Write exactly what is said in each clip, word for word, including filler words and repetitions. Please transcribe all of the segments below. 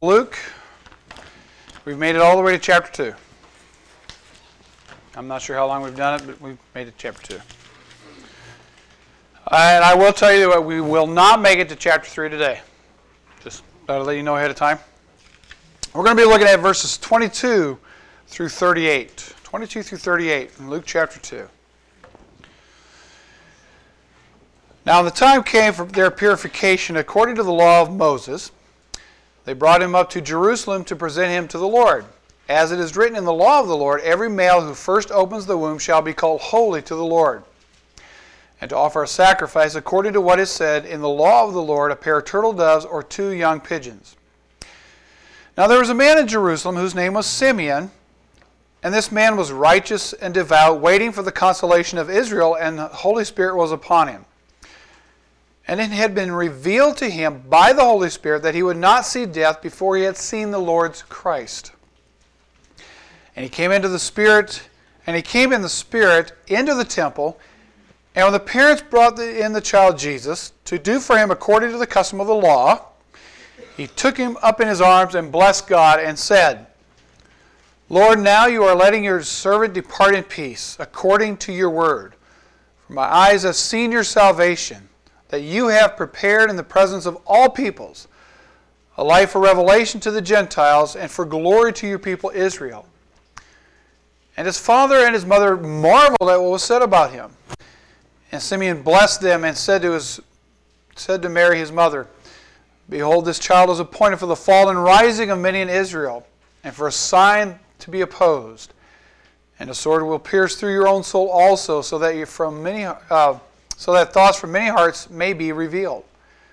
Luke. We've made it all the way to chapter two. I'm not sure how long we've done it, but we've made it to chapter two. And I will tell you that we will not make it to chapter three today. Just to let you know ahead of time. We're going to be looking at verses twenty-two through thirty-eight. twenty-two through thirty-eight in Luke chapter two. Now the time came for their purification according to the law of Moses. They brought him up to Jerusalem to present him to the Lord. As it is written in the law of the Lord, every male who first opens the womb shall be called holy to the Lord. And to offer a sacrifice according to what is said in the law of the Lord, a pair of turtle doves or two young pigeons. Now there was a man in Jerusalem whose name was Simeon, and this man was righteous and devout, waiting for the consolation of Israel, and the Holy Spirit was upon him. And it had been revealed to him by the Holy Spirit that he would not see death before he had seen the Lord's Christ. And he came into the Spirit, and he came in the Spirit into the temple. And when the parents brought in the child Jesus to do for him according to the custom of the law, he took him up in his arms and blessed God and said, Lord, now you are letting your servant depart in peace, according to your word. For my eyes have seen your salvation, that you have prepared in the presence of all peoples, a light for revelation to the Gentiles and for glory to your people Israel. And his father and his mother marveled at what was said about him. And Simeon blessed them and said to, his, said to Mary his mother, Behold, this child is appointed for the fall and rising of many in Israel, and for a sign to be opposed. And a sword will pierce through your own soul also, so that you from many uh, so that thoughts from many hearts may be revealed.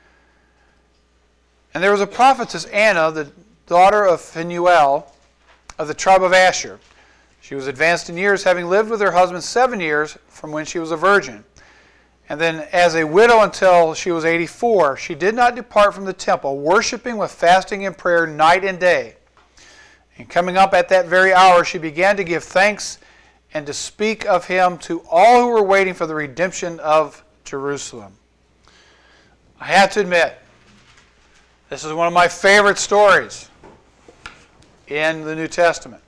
And there was a prophetess Anna, the daughter of Phanuel, of the tribe of Asher. She was advanced in years, having lived with her husband seven years from when she was a virgin. And then as a widow until she was eighty-four, she did not depart from the temple, worshiping with fasting and prayer night and day. And coming up at that very hour, she began to give thanks and to speak of him to all who were waiting for the redemption of Jerusalem. I have to admit, this is one of my favorite stories in the New Testament.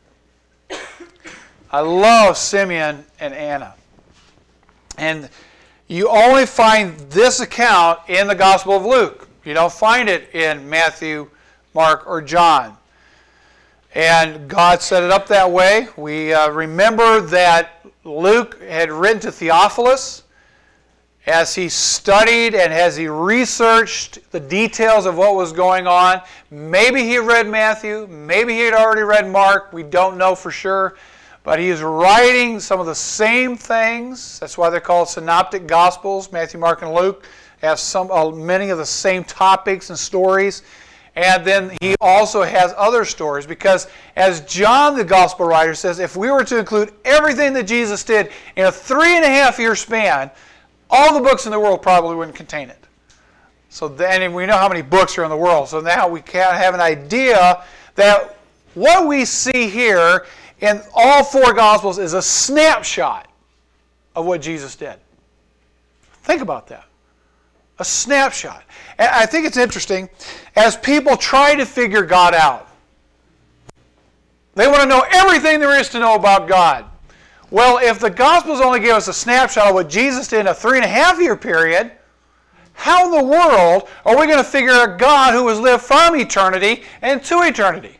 I love Simeon and Anna. And you only find this account in the Gospel of Luke. You don't find it in Matthew, Mark, or John. And God set it up that way. We uh, remember that Luke had written to Theophilus as he studied and as he researched the details of what was going on. Maybe he read Matthew. Maybe he had already read Mark. We don't know for sure. But he is writing some of the same things. That's why they're called synoptic gospels. Matthew, Mark, and Luke have some, uh, many of the same topics and stories. And then he also has other stories, because as John, the gospel writer, says, if we were to include everything that Jesus did in a three and a half year span, all the books in the world probably wouldn't contain it. So then, and we know how many books are in the world. So now we can have an idea that what we see here in all four Gospels is a snapshot of what Jesus did. Think about that. A snapshot. And I think it's interesting, as people try to figure God out, they want to know everything there is to know about God. Well, if the Gospels only give us a snapshot of what Jesus did in a three and a half year period, how in the world are we going to figure out God who has lived from eternity and to eternity?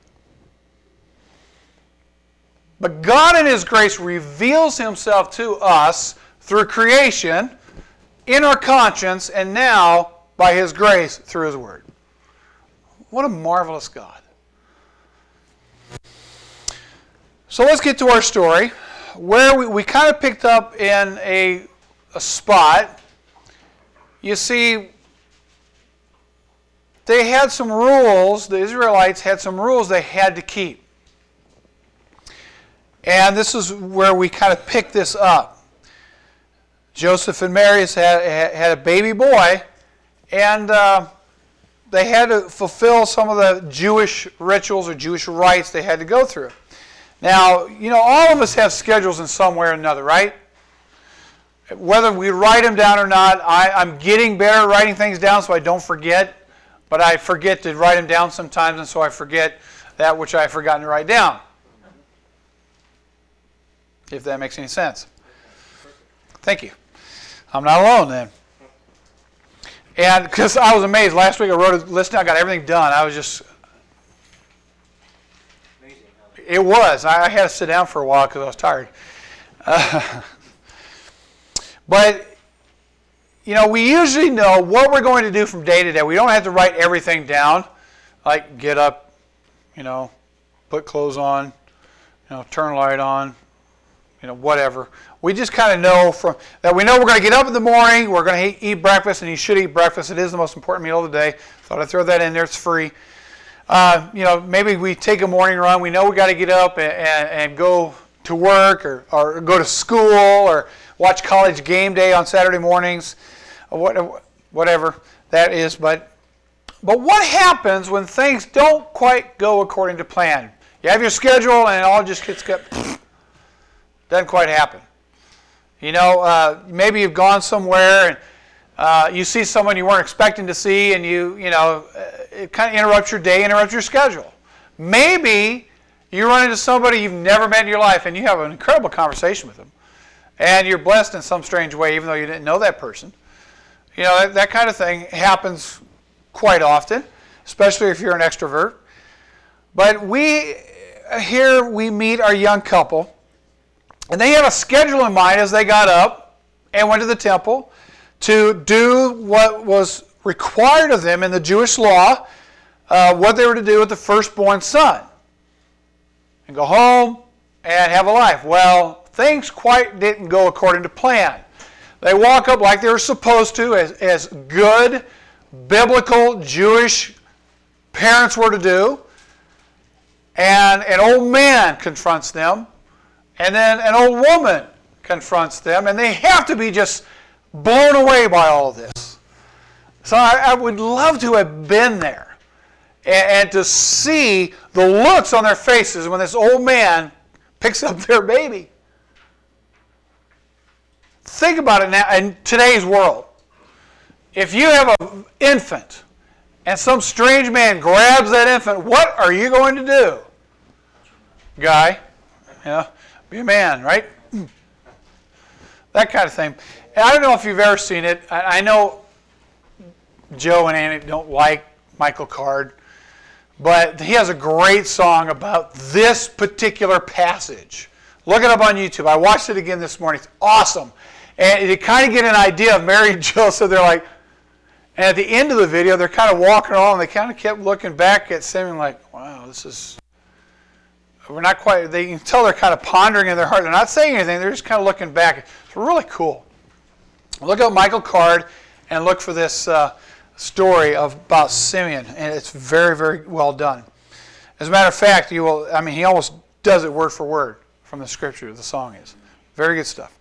But God in His grace reveals Himself to us through creation, in our conscience, and now by His grace through His Word. What a marvelous God. So let's get to our story, where we, we kind of picked up in a, a spot. You see, they had some rules, the Israelites had some rules they had to keep. And this is where we kind of pick this up. Joseph and Mary had, had a baby boy, and uh, they had to fulfill some of the Jewish rituals or Jewish rites they had to go through. Now, you know, all of us have schedules in some way or another, right? Whether we write them down or not, I, I'm getting better at writing things down so I don't forget. But I forget to write them down sometimes, and so I forget that which I've forgotten to write down. If that makes any sense. Thank you. I'm not alone then. And because I was amazed. Last week I wrote a list down, I got everything done. I was just... Amazing. It was. I had to sit down for a while because I was tired. Uh, but... You know, we usually know what we're going to do from day to day. We don't have to write everything down, like get up, you know, put clothes on, you know, turn light on, you know, whatever. We just kind of know from that we know we're going to get up in the morning, we're going to eat breakfast, and you should eat breakfast. It is the most important meal of the day. Thought I'd throw that in there. It's free. Uh, you know, maybe we take a morning run. We know we got to get up and, and, and go to work or, or go to school or watch college game day on Saturday mornings. Whatever that is, but but what happens when things don't quite go according to plan? You have your schedule and it all just gets cut. Doesn't quite happen. You know, uh, maybe you've gone somewhere and uh, you see someone you weren't expecting to see, and you you know it kind of interrupts your day, interrupts your schedule. Maybe you run into somebody you've never met in your life, and you have an incredible conversation with them, and you're blessed in some strange way, even though you didn't know that person. You know, that, that kind of thing happens quite often, especially if you're an extrovert. But we, here we meet our young couple, and they had a schedule in mind as they got up and went to the temple to do what was required of them in the Jewish law, uh, what they were to do with the firstborn son, and go home and have a life. Well, things quite didn't go according to plan. They walk up like they were supposed to, as, as good biblical Jewish parents were to do. And an old man confronts them. And then an old woman confronts them. And they have to be just blown away by all of this. So I, I would love to have been there. And, and to see the looks on their faces when this old man picks up their baby. Think about it now in today's world. If you have an infant and some strange man grabs that infant, what are you going to do? Guy, you know, be a man, right? That kind of thing. And I don't know if you've ever seen it. I, I know Joe and Annie don't like Michael Card, but he has a great song about this particular passage. Look it up on YouTube. I watched it again this morning. It's awesome. And you kind of get an idea of Mary and Joseph. They're like, and at the end of the video, they're kind of walking along. And they kind of kept looking back at Simeon like, wow, this is, we're not quite, they can tell they're kind of pondering in their heart. They're not saying anything. They're just kind of looking back. It's really cool. Look up Michael Card and look for this uh, story of about Simeon. And it's very, very well done. As a matter of fact, you will, I mean, he almost does it word for word from the scripture, the song is. Very good stuff.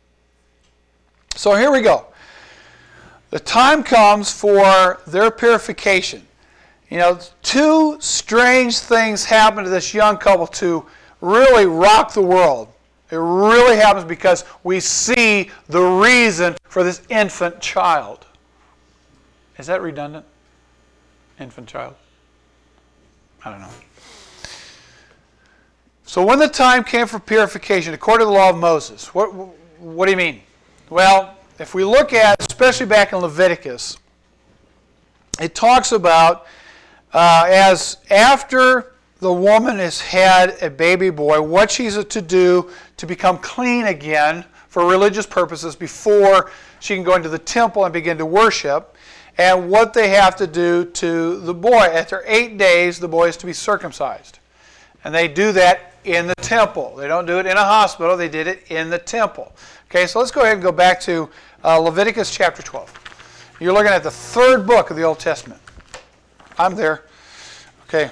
So here we go. The time comes for their purification. You know, two strange things happen to this young couple to really rock the world. It really happens because we see the reason for this infant child. Is that redundant? Infant child? I don't know. So when the time came for purification, according to the law of Moses, what, what do you mean? Well, if we look at, especially back in Leviticus, it talks about uh, as after the woman has had a baby boy, what she's to do to become clean again for religious purposes before she can go into the temple and begin to worship, and what they have to do to the boy. After eight days, the boy is to be circumcised. And they do that in the temple. They don't do it in a hospital. They did it in the temple. Okay, so let's go ahead and go back to uh, Leviticus chapter twelve. You're looking at the third book of the Old Testament. I'm there. Okay.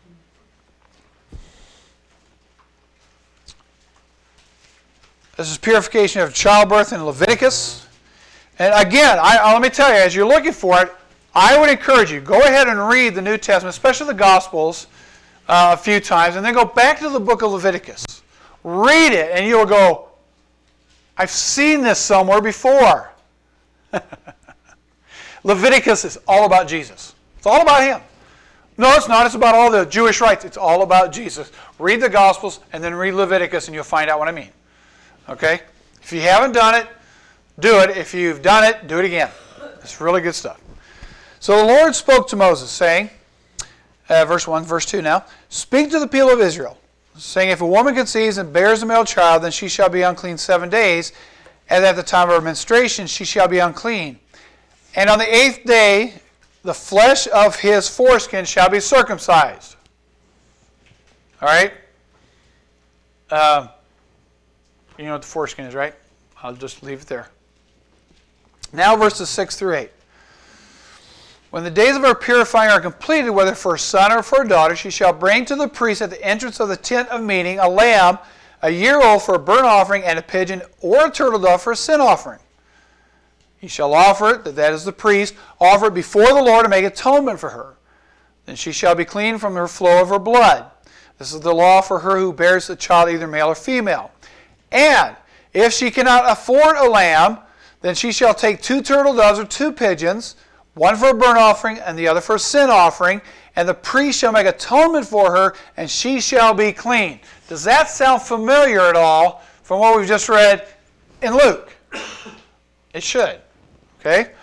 This is purification of childbirth in Leviticus. And again, I, I, let me tell you, as you're looking for it, I would encourage you, go ahead and read the New Testament, especially the Gospels, uh, a few times, and then go back to the book of Leviticus. Read it, and you'll go, I've seen this somewhere before. Leviticus is all about Jesus. It's all about him. No, it's not. It's about all the Jewish rites. It's all about Jesus. Read the Gospels and then read Leviticus and you'll find out what I mean. Okay? If you haven't done it, do it. If you've done it, do it again. It's really good stuff. So the Lord spoke to Moses, saying, uh, verse one, verse two now, speak to the people of Israel, saying, if a woman conceives and bears a male child, then she shall be unclean seven days, and at the time of her menstruation she shall be unclean. And on the eighth day the flesh of his foreskin shall be circumcised. All right? Uh, you know what the foreskin is, right? I'll just leave it there. Now verses six through eight. When the days of her purifying are completed, whether for a son or for a daughter, she shall bring to the priest at the entrance of the tent of meeting a lamb, a year old for a burnt offering, and a pigeon or a turtle dove for a sin offering. He shall offer it, that is the priest, offer it before the Lord to make atonement for her. Then she shall be clean from the flow of her blood. This is the law for her who bears a child, either male or female. And if she cannot afford a lamb, then she shall take two turtle doves or two pigeons, one for a burnt offering and the other for a sin offering, and the priest shall make atonement for her, and she shall be clean. Does that sound familiar at all from what we've just read in Luke? It should. Okay?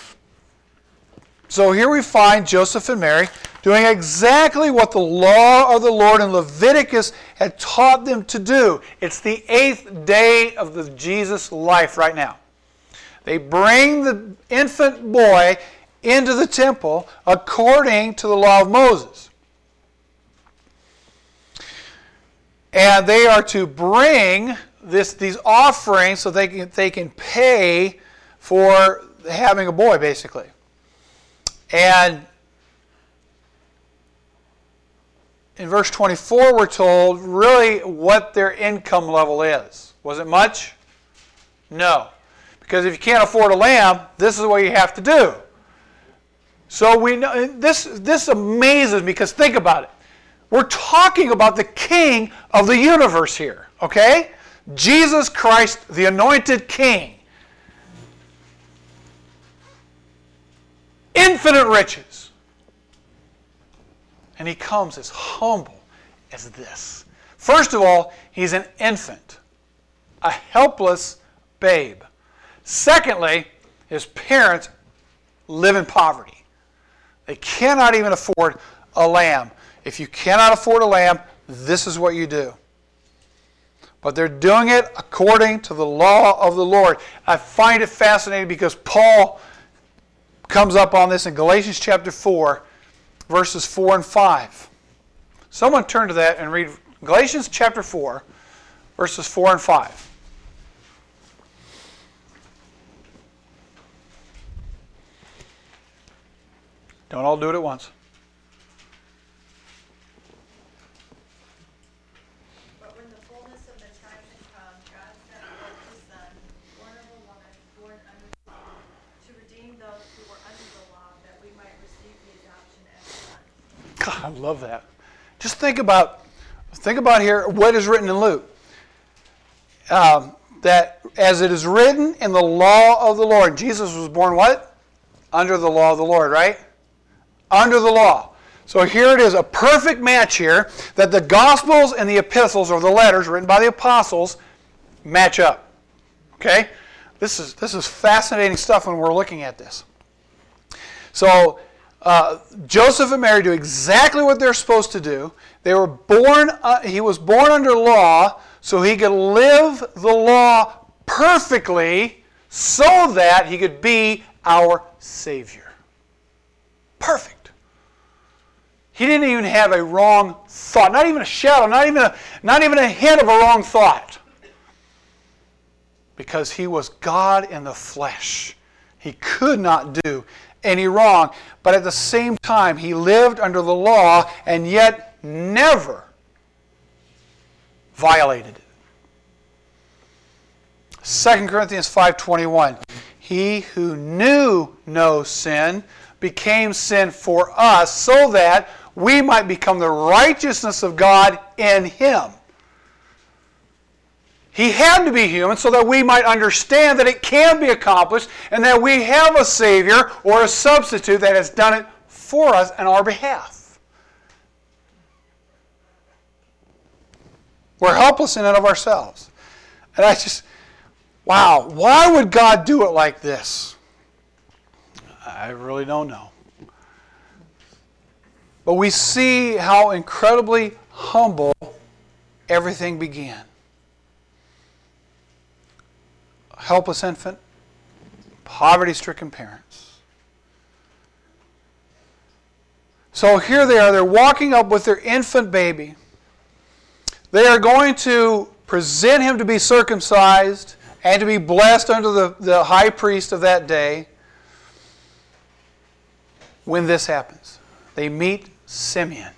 So here we find Joseph and Mary doing exactly what the law of the Lord in Leviticus had taught them to do. It's the eighth day of the Jesus life right now. They bring the infant boy into the temple according to the law of Moses. And they are to bring this, these offerings so they can, they can pay for having a boy, basically. And in verse twenty-four, we're told really what their income level is. Was it much? No. Because if you can't afford a lamb, this is what you have to do. So we know this, this amazes me, because think about it. We're talking about the King of the universe here, okay? Jesus Christ, the anointed King. Infinite riches. And he comes as humble as this. First of all, he's an infant, a helpless babe. Secondly, his parents live in poverty. They cannot even afford a lamb. If you cannot afford a lamb, this is what you do. But they're doing it according to the law of the Lord. I find it fascinating because Paul comes up on this in Galatians chapter four, verses four and five. Someone turn to that and read Galatians chapter four, verses four and five. Don't all do it at once. But when the fullness of the time had come, God sent forth his Son, born of a woman, born under the law, to redeem those who were under the law, that we might receive the adoption as sons. God, I love that. Just think about, think about here what is written in Luke. Um, that as it is written in the law of the Lord, Jesus was born what? Under the law of the Lord, right? Under the law. So here it is, a perfect match here, that the Gospels and the epistles, or the letters written by the apostles, match up. Okay? This is, this is fascinating stuff when we're looking at this. So uh, Joseph and Mary do exactly what they're supposed to do. They were born, uh, he was born under law so he could live the law perfectly so that he could be our Savior. Perfect. He didn't even have a wrong thought, not even a shadow, not even a, not even a hint of a wrong thought. Because he was God in the flesh. He could not do any wrong. But at the same time, he lived under the law and yet never violated it. Second Corinthians five twenty-one. He who knew no sin became sin for us so that we might become the righteousness of God in him. He had to be human so that we might understand that it can be accomplished and that we have a Savior or a substitute that has done it for us and our behalf. We're helpless in and of ourselves. And I just, wow, why would God do it like this? I really don't know. But we see how incredibly humble everything began. A helpless infant, poverty-stricken parents. So here they are, they're walking up with their infant baby. They are going to present him to be circumcised and to be blessed under the, the high priest of that day. When this happens, they meet Simeon.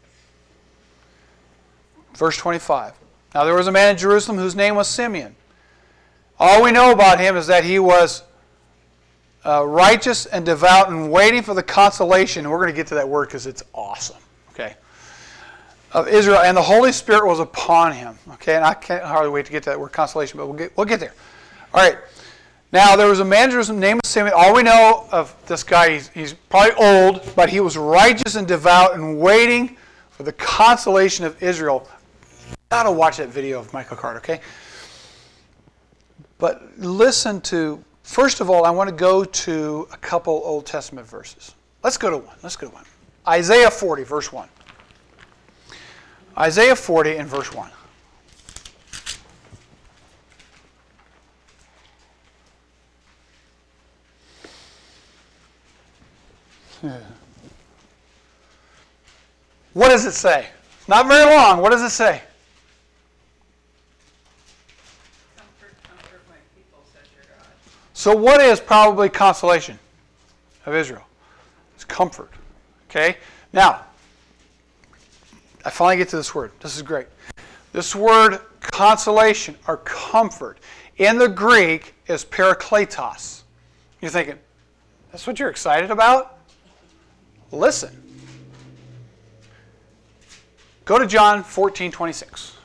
Verse twenty-five. Now there was a man in Jerusalem whose name was Simeon. All we know about him is that he was uh, righteous and devout and waiting for the consolation. And we're going to get to that word because it's awesome. Okay. Of Israel, and the Holy Spirit was upon him. Okay, and I can't hardly wait to get to that word consolation, but we'll get, we'll get there. All right. Now, there was a man in Jerusalem named Simeon. All we know of this guy, he's, he's probably old, but he was righteous and devout and waiting for the consolation of Israel. You've got to watch that video of Michael Carter, okay? But listen to, first of all, I want to go to a couple Old Testament verses. Let's go to one. Let's go to one. Isaiah forty, verse one. Isaiah forty and verse one. What does it say? Not very long. What does it say? Comfort, comfort my people, says your God. So what is probably consolation of Israel? It's comfort. Okay? Now, I finally get to this word. This is great. This word consolation or comfort in the Greek is parakletos. You're thinking, that's what you're excited about? Listen. Go to John fourteen twenty-six.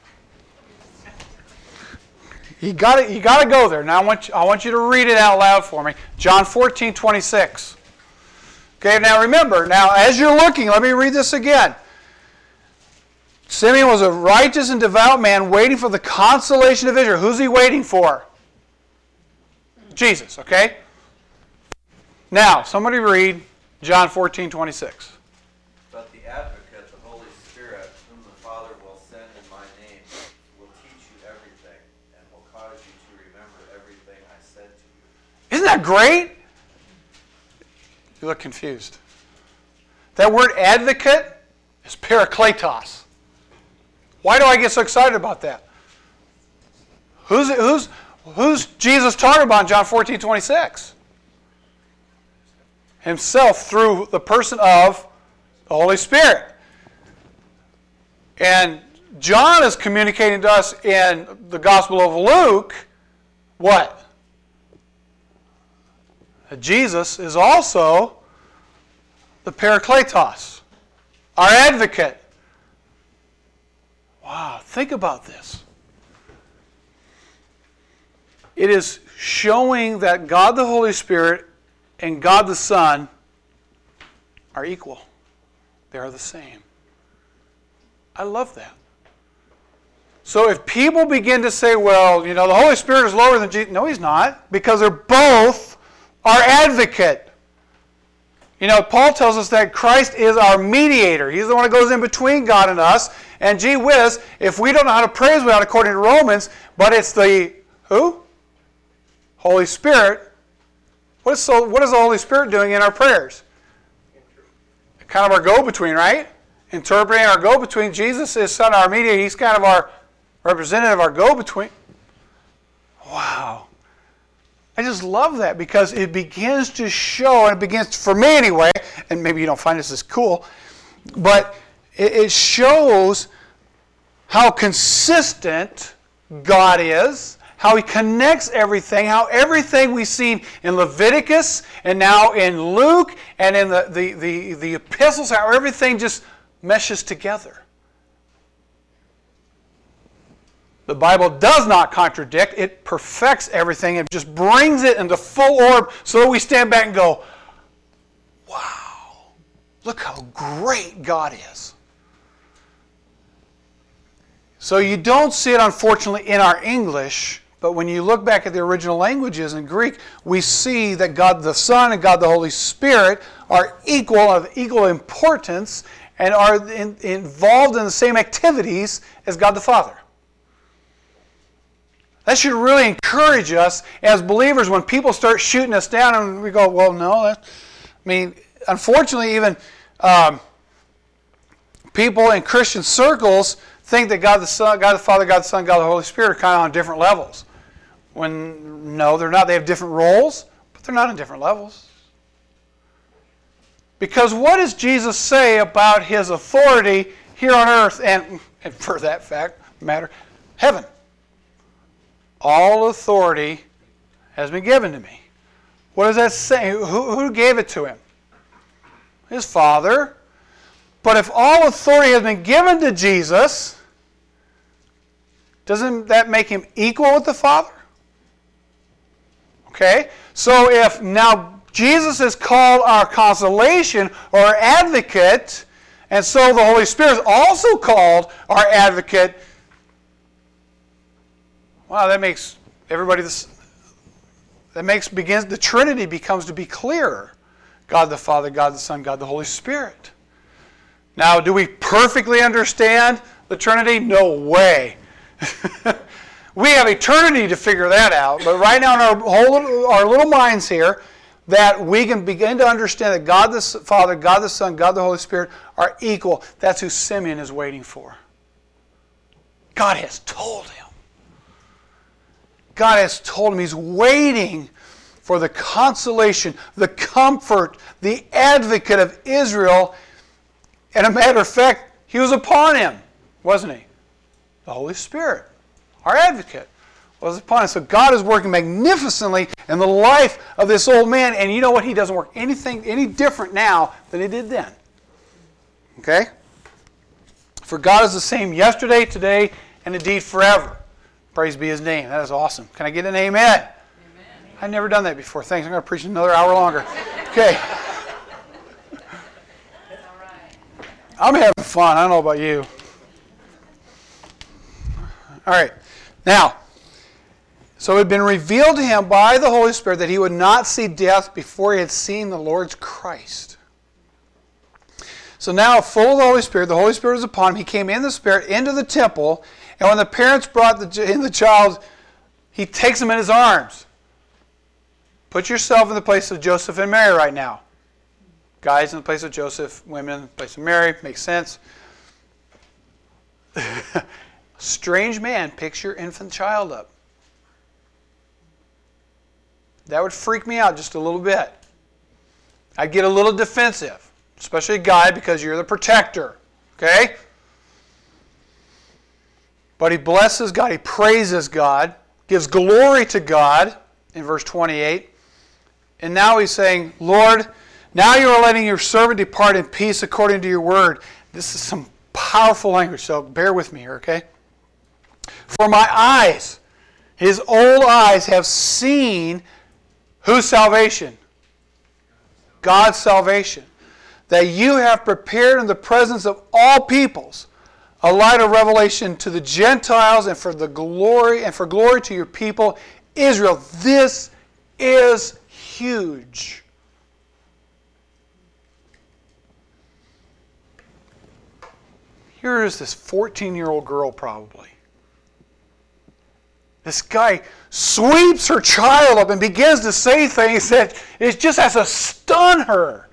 You got you got to go there. Now I want you, I want you to read it out loud for me. John fourteen twenty-six. Okay, now remember, now as you're looking, let me read this again. Simeon was a righteous and devout man waiting for the consolation of Israel. Who's he waiting for? Jesus, okay? Now, somebody read John fourteen twenty-six. But the Advocate, the Holy Spirit, whom the Father will send in my name, will teach you everything and will cause you to remember everything I said to you. Isn't that great? You look confused. That word advocate is parakletos. Why do I get so excited about that? Who's, who's, who's Jesus talking about in John fourteen twenty-six? Himself through the person of the Holy Spirit. And John is communicating to us in the Gospel of Luke, what? That Jesus is also the parakletos, our advocate. Wow, think about this. It is showing that God the Holy Spirit and God the Son are equal. They are the same. I love that. So if people begin to say, well, you know, the Holy Spirit is lower than Jesus. No, he's not. Because they're both our advocate. You know, Paul tells us that Christ is our mediator. He's the one that goes in between God and us. And gee whiz, if we don't know how to praise without according to Romans, but it's the, who? Holy Spirit. What is, so, what is the Holy Spirit doing in our prayers? Kind of our go-between, right? Interpreting our go-between. Jesus is Son, our mediator. He's kind of our representative, our go-between. Wow. I just love that because it begins to show, and it begins, for me anyway, and maybe you don't find this as cool, but it, it shows how consistent God is, how he connects everything, how everything we've seen in Leviticus and now in Luke and in the, the, the, the epistles, how everything just meshes together. The Bible does not contradict. It perfects everything. It just brings it into full orb so that we stand back and go, wow. Look how great God is. So you don't see it, unfortunately, in our English, but when you look back at the original languages in Greek, we see that God the Son and God the Holy Spirit are equal, of equal importance, and are in, involved in the same activities as God the Father. That should really encourage us as believers when people start shooting us down and we go, well, no. That, I mean, unfortunately, even um, people in Christian circles think that God the Son, God the Father, God the Son, God the Holy Spirit are kind of on different levels. When, no, they're not. They have different roles, but they're not on different levels. Because what does Jesus say about his authority here on earth and, and for that fact matter, heaven? All authority has been given to me. What does that say? Who, who gave it to him? His Father. But if all authority has been given to Jesus, doesn't that make him equal with the Father? Okay? So if now Jesus is called our consolation or our advocate, and so the Holy Spirit is also called our advocate, wow, that makes everybody this, that makes begins the Trinity becomes to be clearer. God the Father, God the Son, God the Holy Spirit. Now, do we perfectly understand the Trinity? No way. We have eternity to figure that out, but right now in our whole our little minds here, that we can begin to understand that God the Father, God the Son, God the Holy Spirit are equal. That's who Simeon is waiting for. God has told him. God has told him he's waiting for the consolation, the comfort, the advocate of Israel. And a matter of fact, he was upon him, wasn't he? The Holy Spirit, our advocate, was upon him. So God is working magnificently in the life of this old man. And you know what? He doesn't work anything any different now than he did then. Okay? For God is the same yesterday, today, and indeed forever. Praise be his name. That is awesome. Can I get an amen? Amen. I've never done that before. Thanks. I'm going to preach another hour longer. Okay. I'm having fun. I don't know about you. All right. Now, so it had been revealed to him by the Holy Spirit that he would not see death before he had seen the Lord's Christ. So now, full of the Holy Spirit, the Holy Spirit was upon him. He came in the Spirit into the temple, and when the parents brought the, in the child, he takes him in his arms. Put yourself in the place of Joseph and Mary right now. Guys in the place of Joseph, women in the place of Mary. Makes sense. Strange man picks your infant child up. That would freak me out just a little bit. I'd get a little defensive, especially a guy, because you're the protector. Okay? But he blesses God. He praises God. Gives glory to God in verse twenty-eight. And now he's saying, Lord, now you are letting your servant depart in peace according to your word. This is some powerful language, so bear with me here, okay? For my eyes, his old eyes, have seen whose salvation? God's salvation. That you have prepared in the presence of all peoples a light of revelation to the Gentiles and for the glory and for glory to your people Israel. This is huge. Here is this fourteen-year-old girl probably. This guy sweeps her child up and begins to say things that it just has to stun her.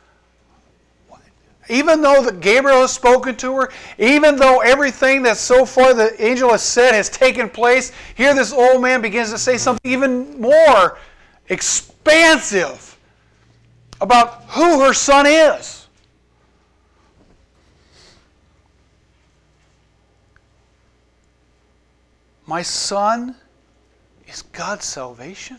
Even though that Gabriel has spoken to her, even though everything that so far the angel has said has taken place, here this old man begins to say something even more expansive about who her son is. My son is God's salvation.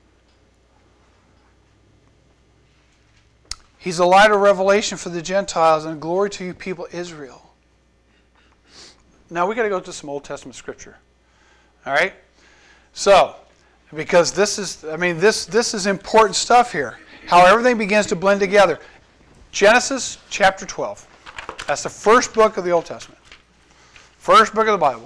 He's a light of revelation for the Gentiles and glory to you people Israel. Now we got to go to some Old Testament scripture. All right? So, because this is, I mean, this, this is important stuff here. How everything begins to blend together. Genesis chapter twelve. That's the first book of the Old Testament. First book of the Bible.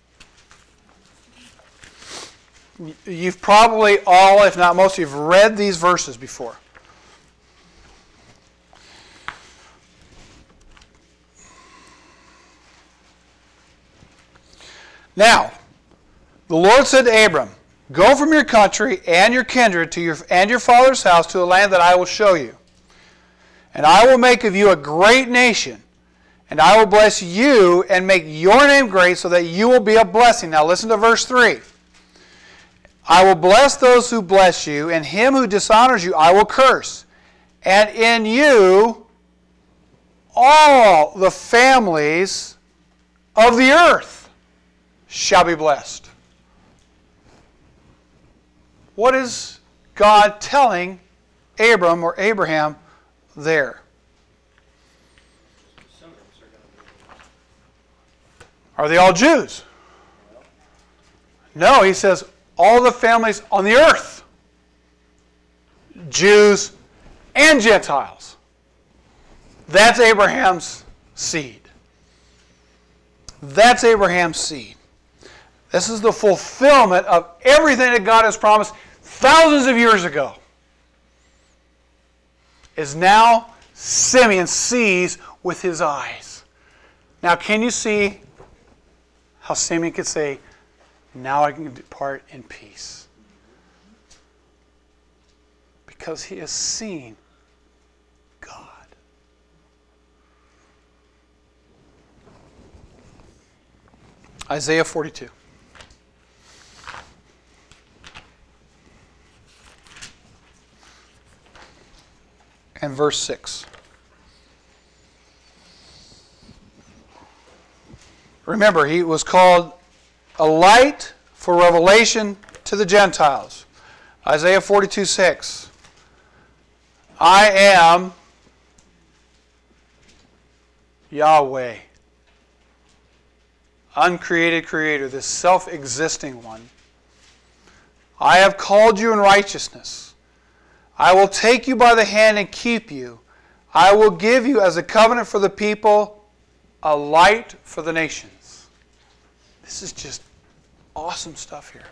You've probably all, if not most, you've read these verses before. Now, the Lord said to Abram, "Go from your country and your kindred to your and your father's house to the land that I will show you. And I will make of you a great nation, and I will bless you and make your name great so that you will be a blessing." Now listen to verse three. "I will bless those who bless you, and him who dishonors you I will curse. And in you all the families of the earth shall be blessed." What is God telling Abram or Abraham there? Are they all Jews? No, he says all the families on the earth. Jews and Gentiles. That's Abraham's seed. That's Abraham's seed. This is the fulfillment of everything that God has promised thousands of years ago. Is now Simeon sees with his eyes. Now can you see how Simeon could say, "Now I can depart in peace"? Because he has seen God. Isaiah forty-two. And verse six. Remember, he was called a light for revelation to the Gentiles. Isaiah forty-two six. "I am Yahweh," uncreated creator, the self-existing one. "I have called you in righteousness. I will take you by the hand and keep you. I will give you as a covenant for the people, a light for the nations." This is just awesome stuff here.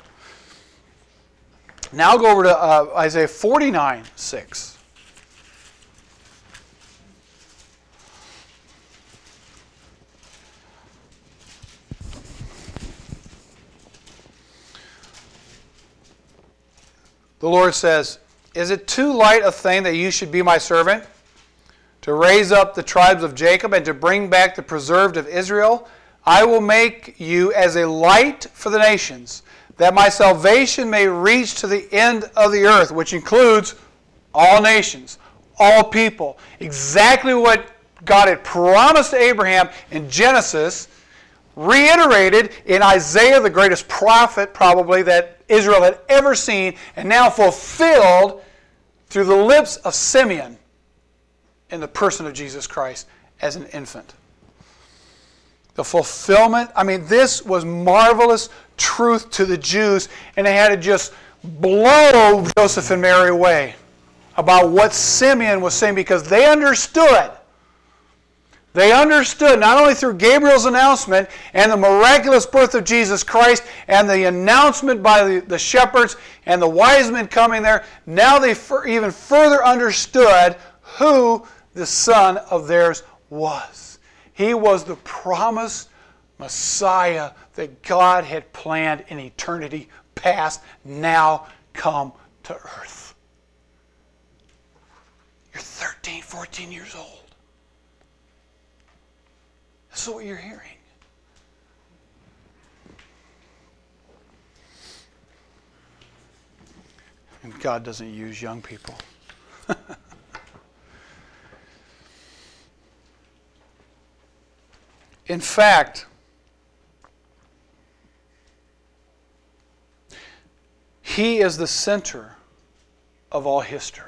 Now go over to uh, Isaiah forty-nine six. The Lord says, "Is it too light a thing that you should be my servant, to raise up the tribes of Jacob and to bring back the preserved of Israel? I will make you as a light for the nations, that my salvation may reach to the end of the earth," which includes all nations, all people. Exactly what God had promised to Abraham in Genesis, reiterated in Isaiah, the greatest prophet probably that Israel had ever seen, and now fulfilled through the lips of Simeon in the person of Jesus Christ as an infant. The fulfillment, I mean, this was marvelous truth to the Jews, and they had to just blow Joseph and Mary away about what Simeon was saying, because they understood. They understood, not only through Gabriel's announcement and the miraculous birth of Jesus Christ and the announcement by the, the shepherds and the wise men coming there, now they for, even further understood who the son of theirs was. He was the promised Messiah that God had planned in eternity past, now come to earth. You're thirteen, fourteen years old. This is what you're hearing. And God doesn't use young people. In fact, He is the center of all history.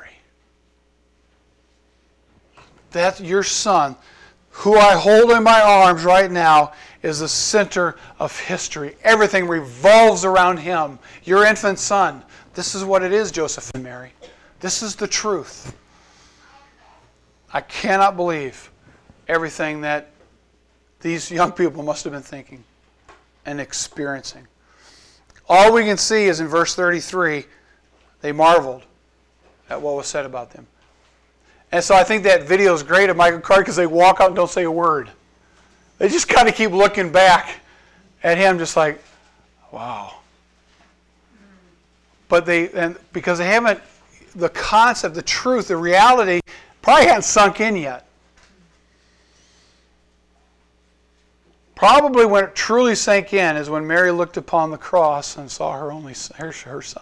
That your son, who I hold in my arms right now, is the center of history. Everything revolves around him. Your infant son. This is what it is, Joseph and Mary. This is the truth. I cannot believe everything that these young people must have been thinking and experiencing. All we can see is in verse thirty-three, they marveled at what was said about them. And so I think that video is great of Michael Card because they walk out and don't say a word. They just kind of keep looking back at him just like, wow. But they, and because they haven't, the concept, the truth, the reality probably hadn't sunk in yet. Probably when it truly sank in is when Mary looked upon the cross and saw her only her, her son.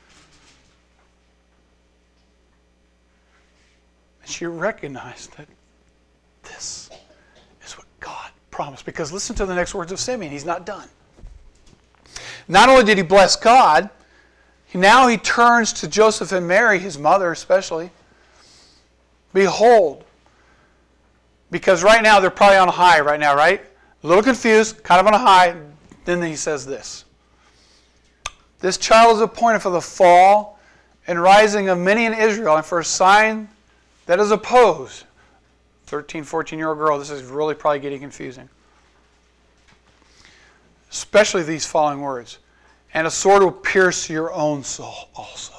And she recognized that this is what God promised. Because listen to the next words of Simeon. He's not done. Not only did he bless God, now he turns to Joseph and Mary, his mother especially. Behold. Because right now they're probably on a high right now, right? A little confused, kind of on a high. Then he says this. This child is appointed for the fall and rising of many in Israel and for a sign that is opposed. thirteen, fourteen-year-old girl, this is really probably getting confusing. Especially these following words. And a sword will pierce your own soul also.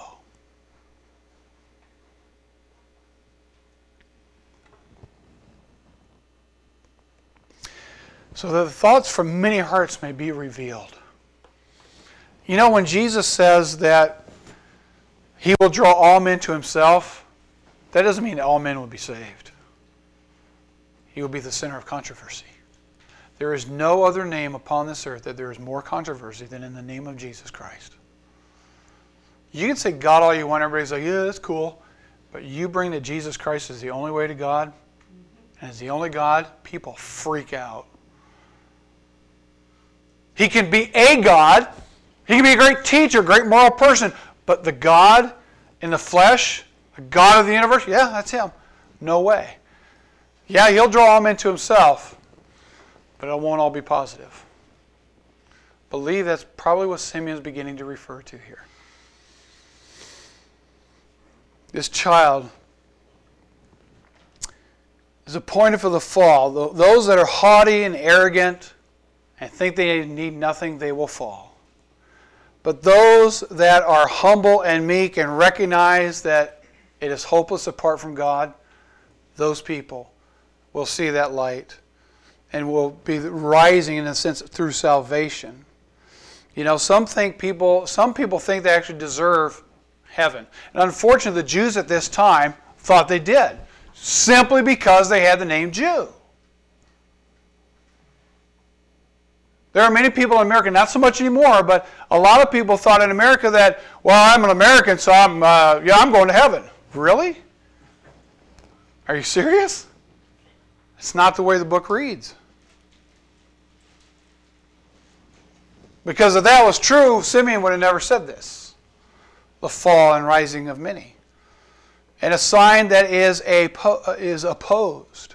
So that the thoughts from many hearts may be revealed. You know, when Jesus says that he will draw all men to himself, that doesn't mean that all men will be saved. He will be the center of controversy. There is no other name upon this earth that there is more controversy than in the name of Jesus Christ. You can say God all you want. Everybody's like, yeah, that's cool. But you bring that Jesus Christ is the only way to God, and is the only God, people freak out. He can be a God. He can be a great teacher, great moral person. But the God in the flesh, the God of the universe, yeah, that's him. No way. Yeah, he'll draw all men to himself, but it won't all be positive. Believe that's probably what Simeon's beginning to refer to here. This child is appointed for the fall. Those that are haughty and arrogant and think they need nothing, they will fall. But those that are humble and meek and recognize that it is hopeless apart from God, those people will see that light and will be rising in a sense through salvation. You know, some think people, some people think they actually deserve heaven. And unfortunately, the Jews at this time thought they did, simply because they had the name Jew. There are many people in America, not so much anymore, but a lot of people thought in America that, well, I'm an American, so I'm, uh, yeah, I'm going to heaven. Really? Are you serious? It's not the way the book reads. Because if that was true, Simeon would have never said this. The fall and rising of many. And a sign that is, a, is opposed.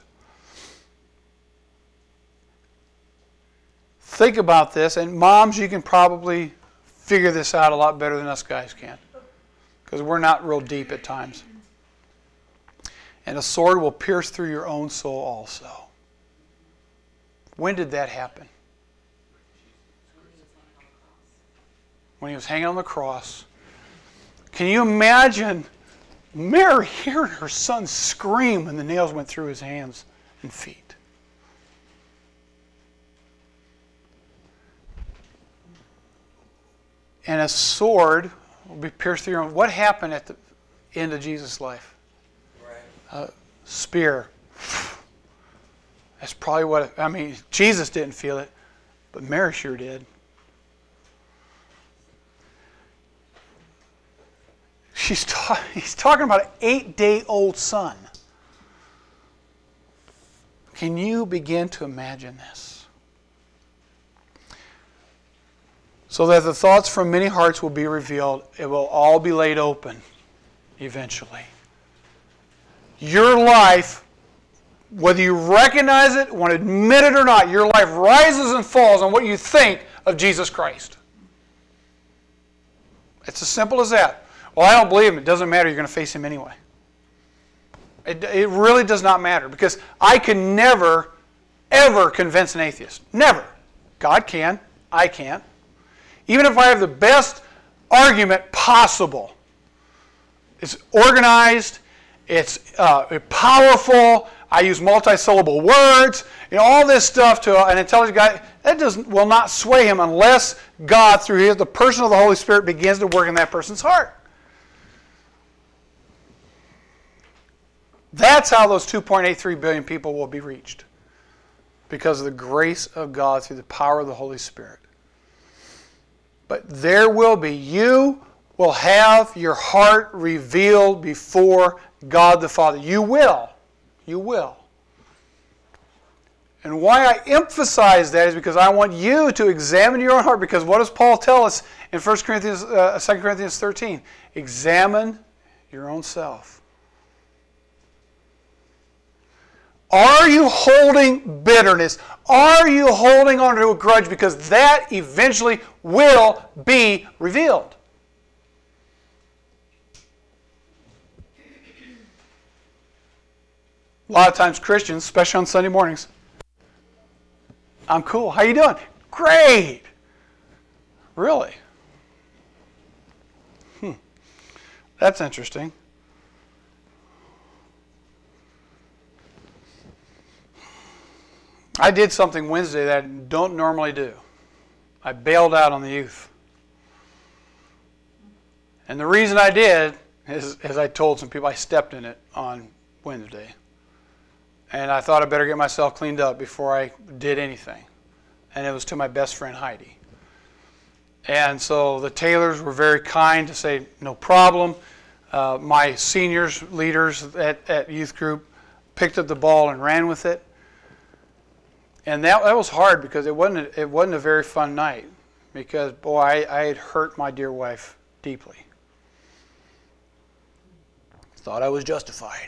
Think about this, and moms, you can probably figure this out a lot better than us guys can. Because we're not real deep at times. And a sword will pierce through your own soul also. When did that happen? When he was hanging on the cross. Can you imagine Mary hearing her son scream when the nails went through his hands and feet? And a sword will be pierced through your own. What happened at the end of Jesus' life? A spear. That's probably what, I mean, Jesus didn't feel it, but Mary sure did. She's ta- he's talking about an eight-day-old son. Can you begin to imagine this? So that the thoughts from many hearts will be revealed. It will all be laid open eventually. Your life, whether you recognize it, want to admit it or not, your life rises and falls on what you think of Jesus Christ. It's as simple as that. Well, I don't believe him. It doesn't matter. You're going to face him anyway. It, it really does not matter, because I can never, ever convince an atheist. Never. God can. I can't. Even if I have the best argument possible. It's organized. It's uh, powerful. I use multi-syllable words. You know, all this stuff to an intelligent guy, that doesn't, will not sway him unless God, through his, the person of the Holy Spirit, begins to work in that person's heart. That's how those two point eight three billion people will be reached. Because of the grace of God through the power of the Holy Spirit. But there will be, you will have your heart revealed before God the Father. You will. You will. And why I emphasize that is because I want you to examine your own heart. Because what does Paul tell us in First Corinthians, uh, Second Corinthians thirteen? Examine your own self. Are you holding bitterness? Are you holding on to a grudge? Because that eventually will be revealed. A lot of times Christians, especially on Sunday mornings, I'm cool. How you doing? Great. Really? Hmm. That's interesting. I did something Wednesday that I don't normally do. I bailed out on the youth. And the reason I did is, as I told some people, I stepped in it on Wednesday. And I thought I better get myself cleaned up before I did anything. And it was to my best friend Heidi. And so the Taylors were very kind to say, no problem. Uh, my seniors, leaders at, at youth group, picked up the ball and ran with it. And that, that was hard because it wasn't, a, it wasn't a very fun night. Because, boy, I, I had hurt my dear wife deeply. Thought I was justified.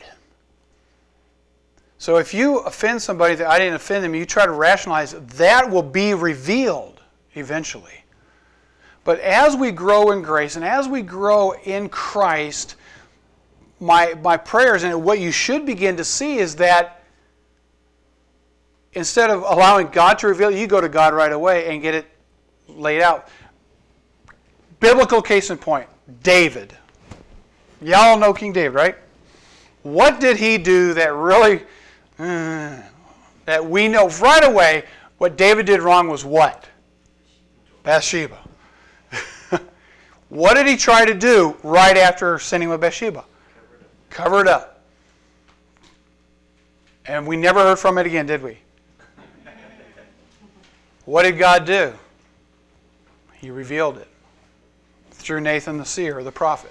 So if you offend somebody that I didn't offend them, you try to rationalize, that will be revealed eventually. But as we grow in grace and as we grow in Christ, my, my prayers and what you should begin to see is that instead of allowing God to reveal, you go to God right away and get it laid out. Biblical case in point, David. Y'all know King David, right? What did he do that really, uh, that we know right away what David did wrong was what? Bathsheba. What did he try to do right after sinning with Bathsheba? Cover it up. And we never heard from it again, did we? What did God do? He revealed it through Nathan the seer, the prophet.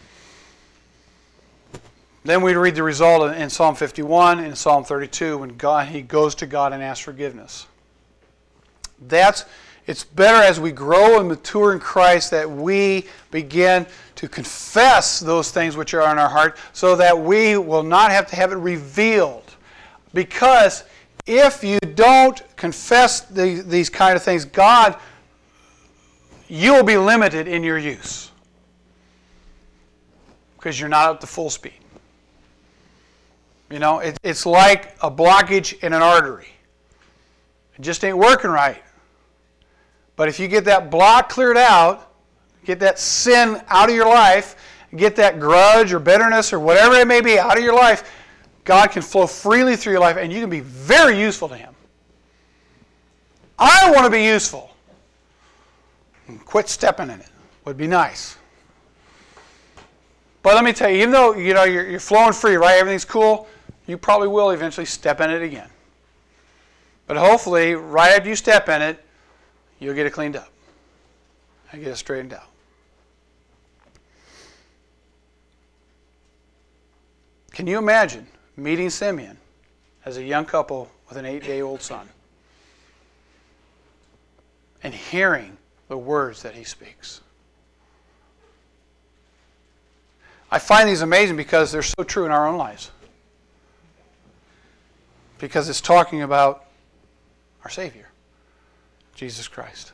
Then we read the result in Psalm fifty-one and Psalm thirty-two when God, he goes to God and asks forgiveness. That's, it's better as we grow and mature in Christ that we begin to confess those things which are on our heart so that we will not have to have it revealed. Because if you don't confess the, these kind of things, God, you will be limited in your use. Because you're not up to full speed. You know, it, it's like a blockage in an artery. It just ain't working right. But if you get that block cleared out, get that sin out of your life, get that grudge or bitterness or whatever it may be out of your life, God can flow freely through your life and you can be very useful to Him. I want to be useful. Quit stepping in it. Would be nice. But let me tell you, even though you know you're, you're flowing free, right? Everything's cool. You probably will eventually step in it again. But hopefully, right after you step in it, you'll get it cleaned up. And get it straightened out. Can you imagine meeting Simeon as a young couple with an eight-day-old son and hearing the words that he speaks? I find these amazing because they're so true in our own lives. Because it's talking about our Savior, Jesus Christ.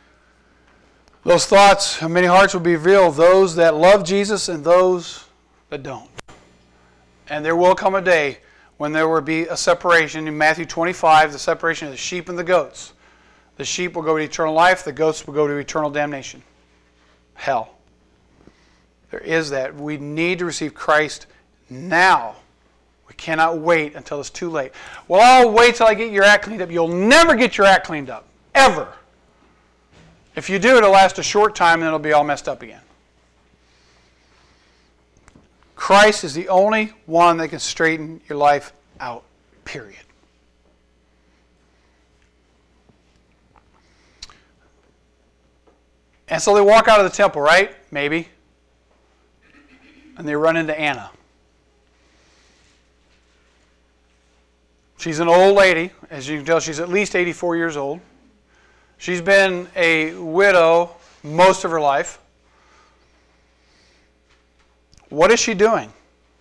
Those thoughts of many hearts will be revealed, those that love Jesus and those that don't. And there will come a day when there will be a separation. In Matthew twenty-five, the separation of the sheep and the goats. The sheep will go to eternal life. The goats will go to eternal damnation. Hell. There is that. We need to receive Christ now. We cannot wait until it's too late. Well, I'll wait till I get your act cleaned up. You'll never get your act cleaned up. Ever. If you do, it'll last a short time and then it'll be all messed up again. Christ is the only one that can straighten your life out. Period. And so they walk out of the temple, right? Maybe. And they run into Anna. She's an old lady. As you can tell, she's at least eighty-four years old. She's been a widow most of her life. What is she doing?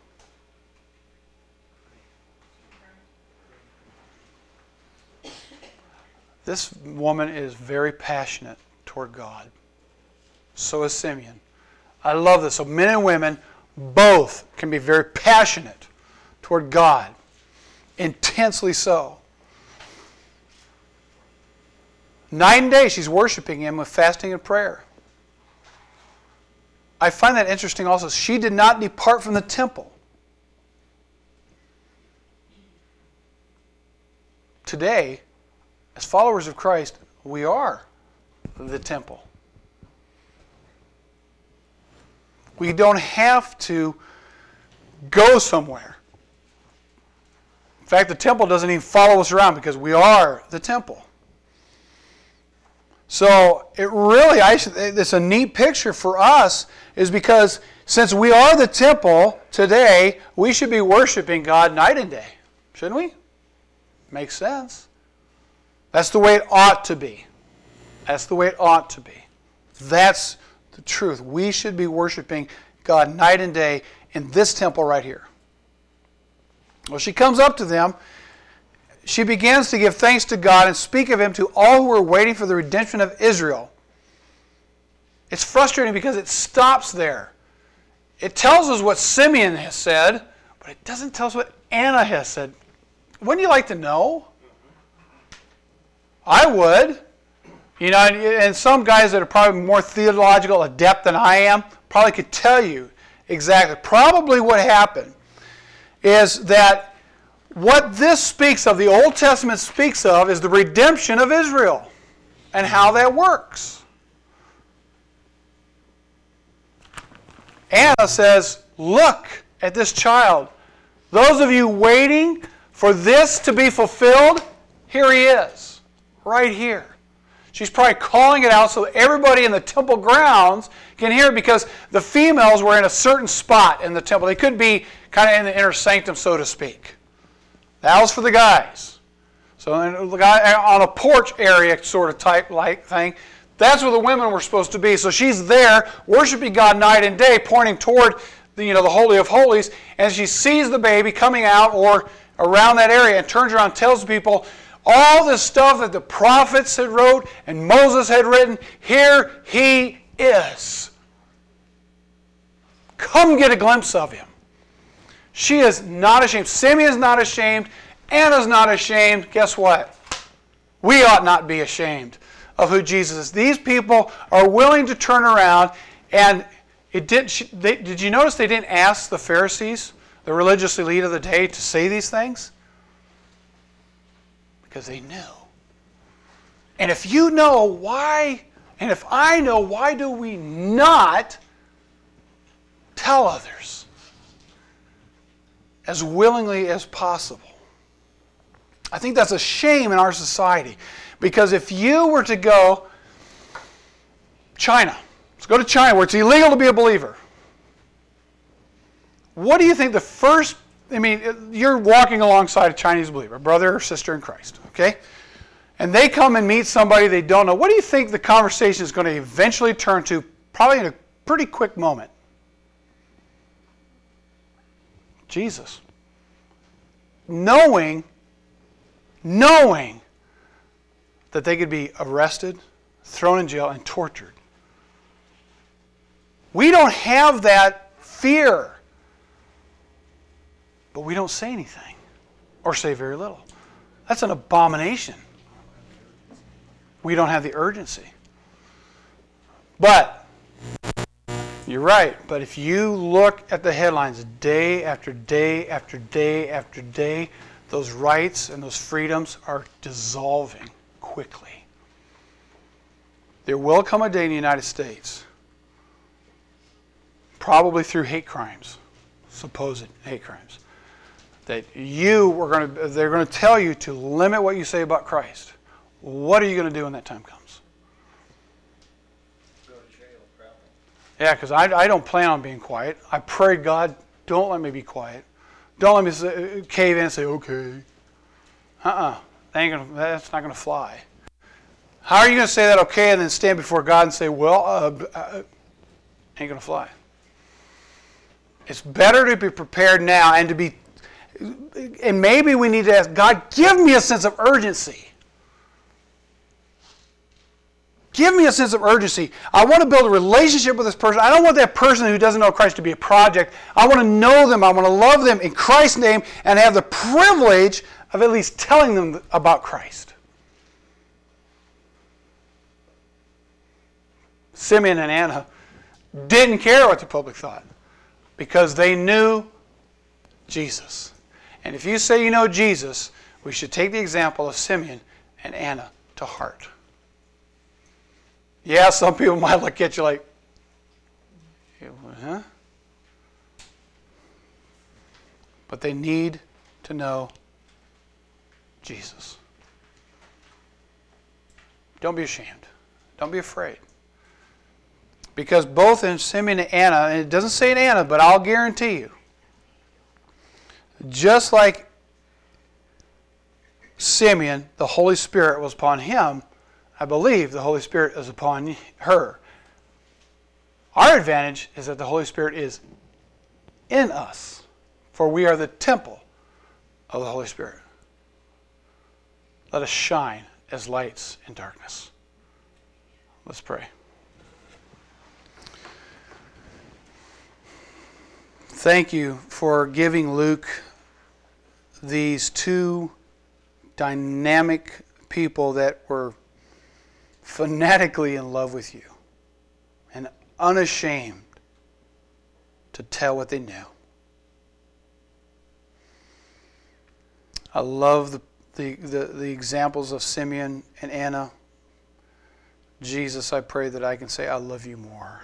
This woman is very passionate toward God. So is Simeon. I love this. So men and women both can be very passionate toward God. Intensely so. Night and day she's worshiping Him with fasting and prayer. I find that interesting also. She did not depart from the temple. Today, as followers of Christ, we are the temple. We don't have to go somewhere. In fact, the temple doesn't even follow us around because we are the temple. So it really, I, it's a neat picture for us, is because since we are the temple today, we should be worshiping God night and day. Shouldn't we? Makes sense. That's the way it ought to be. That's the way it ought to be. That's the truth. We should be worshiping God night and day in this temple right here. Well, she comes up to them. She begins to give thanks to God and speak of Him to all who are waiting for the redemption of Israel. It's frustrating because it stops there. It tells us what Simeon has said, but it doesn't tell us what Anna has said. Wouldn't you like to know? I would. You know, and some guys that are probably more theological adept than I am probably could tell you exactly. Probably what happened is that what this speaks of, the Old Testament speaks of, is the redemption of Israel and how that works. Anna says, look at this child. Those of you waiting for this to be fulfilled, here he is, right here. She's probably calling it out so everybody in the temple grounds can hear it, because the females were in a certain spot in the temple. They could be kind of in the inner sanctum, so to speak. That was for the guys. So the guy on a porch area sort of type like thing, that's where the women were supposed to be. So she's there worshiping God night and day, pointing toward the, you know, the Holy of Holies, and she sees the baby coming out or around that area and turns around and tells the people, all this stuff that the prophets had wrote and Moses had written, here he is. Come get a glimpse of him. She is not ashamed. Simeon's not ashamed. Anna's not ashamed. Guess what? We ought not be ashamed of who Jesus is. These people are willing to turn around, and it did. She, they, did you notice they didn't ask the Pharisees, the religious elite of the day, to say these things? Because they knew. And if you know why, and if I know, why do we not tell others as willingly as possible? I think that's a shame in our society. Because if you were to go, China, let's go to China where it's illegal to be a believer. What do you think the first, I mean, you're walking alongside a Chinese believer, brother or sister in Christ, okay? And they come and meet somebody they don't know. What do you think the conversation is going to eventually turn to, probably in a pretty quick moment? Jesus. Knowing, knowing that they could be arrested, thrown in jail, and tortured. We don't have that fear. But we don't say anything or say very little. That's an abomination. We don't have the urgency. But, you're right, but if you look at the headlines day after day after day after day, those rights and those freedoms are dissolving quickly. There will come a day in the United States, probably through hate crimes, supposed hate crimes, that you were going to, they're going to tell you to limit what you say about Christ. What are you going to do when that time comes? Go to jail, probably. Yeah, because I, I don't plan on being quiet. I pray, God, don't let me be quiet. Don't let me say, cave in and say, okay. Uh-uh. That ain't gonna, that's not going to fly. How are you going to say that okay and then stand before God and say, well, uh, uh, ain't going to fly. It's better to be prepared now and to be, and maybe we need to ask, God, give me a sense of urgency. Give me a sense of urgency. I want to build a relationship with this person. I don't want that person who doesn't know Christ to be a project. I want to know them. I want to love them in Christ's name and have the privilege of at least telling them about Christ. Simeon and Anna didn't care what the public thought because they knew Jesus. And if you say you know Jesus, we should take the example of Simeon and Anna to heart. Yeah, some people might look at you like, huh? But they need to know Jesus. Don't be ashamed. Don't be afraid. Because both in Simeon and Anna, and it doesn't say in Anna, but I'll guarantee you, just like Simeon, the Holy Spirit was upon him, I believe the Holy Spirit is upon her. Our advantage is that the Holy Spirit is in us, for we are the temple of the Holy Spirit. Let us shine as lights in darkness. Let's pray. Thank you for giving Luke these two dynamic people that were fanatically in love with you and unashamed to tell what they knew. I love the, the, the, the examples of Simeon and Anna. Jesus, I pray that I can say, I love you more.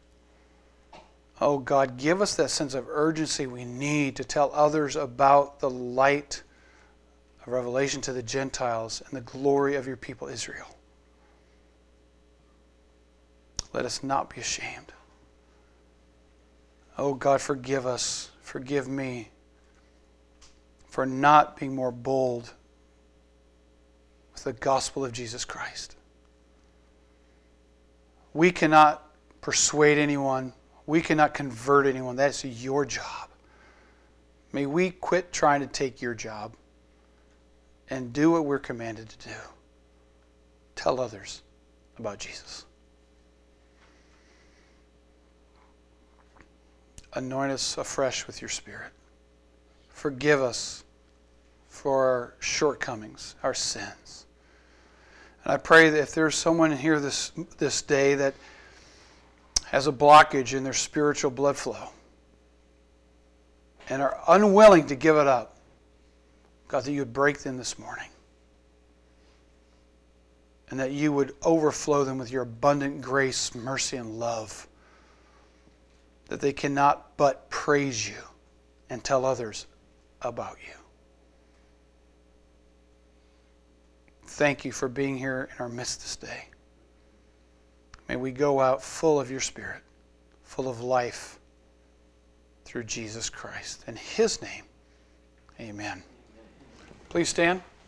Oh God, give us that sense of urgency we need to tell others about the light of revelation to the Gentiles and the glory of your people Israel. Let us not be ashamed. Oh God, forgive us, forgive me for not being more bold with the gospel of Jesus Christ. We cannot persuade anyone. We cannot convert anyone. That's your job. May we quit trying to take your job and do what we're commanded to do. Tell others about Jesus. Anoint us afresh with your Spirit. Forgive us for our shortcomings, our sins. And I pray that if there's someone here this, this day that has a blockage in their spiritual blood flow and are unwilling to give it up, God, that you would break them this morning and that you would overflow them with your abundant grace, mercy, and love, that they cannot but praise you and tell others about you. Thank you for being here in our midst this day. May we go out full of your Spirit, full of life through Jesus Christ. In his name, amen. Please stand.